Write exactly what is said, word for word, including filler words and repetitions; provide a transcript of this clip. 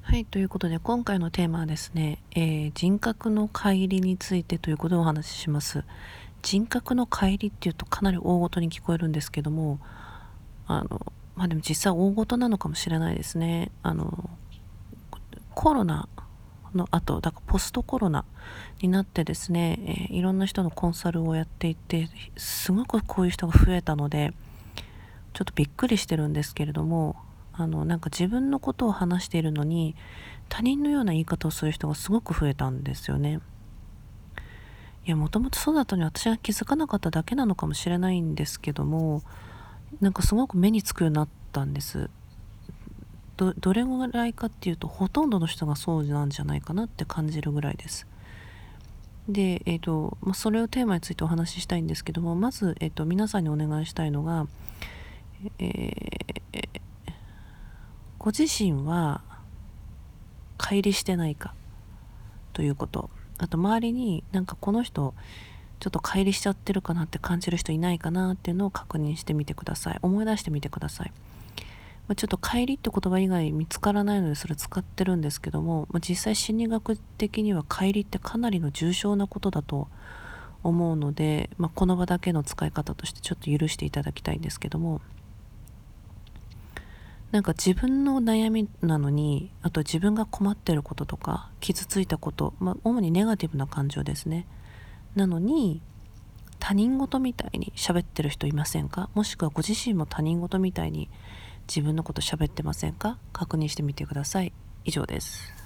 はい、ということで今回のテーマはですね、えー人格の乖離についてということでお話しします。人格の乖離っていうとかなり大ごとに聞こえるんですけども、あの、まあでも実際大ごとなのかもしれないですね。あの、コロナの後、だからポストコロナになってですね、えーいろんな人のコンサルをやっていて、すごくこういう人が増えたので、ちょっとびっくりしてるんですけれども、あの、なんか自分のことを話しているのに、他人のような言い方をする人がすごく増えたんですよね。いや、もともとそうだったのに私が気づかなかっただけなのかもしれないんですけども、なんかすごく目につくようになったんです。ど、どれぐらいかっていうと、ほとんどの人がそうなんじゃないかなって感じるぐらいです。で、えっと、まあ、それをテーマについてお話ししたいんですけども、まず、えっと、皆さんにお願いしたいのが、えーご自身は乖離してないかということ。あと周りになんかこの人ちょっと乖離しちゃってるかなって感じる人いないかなっていうのを確認してみてください。思い出してみてください。まあ、ちょっと乖離って言葉以外見つからないのでそれ使ってるんですけども、まあ、実際心理学的には乖離ってかなりの重症なことだと思うので、まあ、この場だけの使い方としてちょっと許していただきたいんですけども、なんか自分の悩みなのに、あと自分が困ってることとか傷ついたこと、まあ、主にネガティブな感情ですね。なのに他人事みたいに喋ってる人いませんか？もしくはご自身も他人事みたいに自分のこと喋ってませんか？確認してみてください。以上です。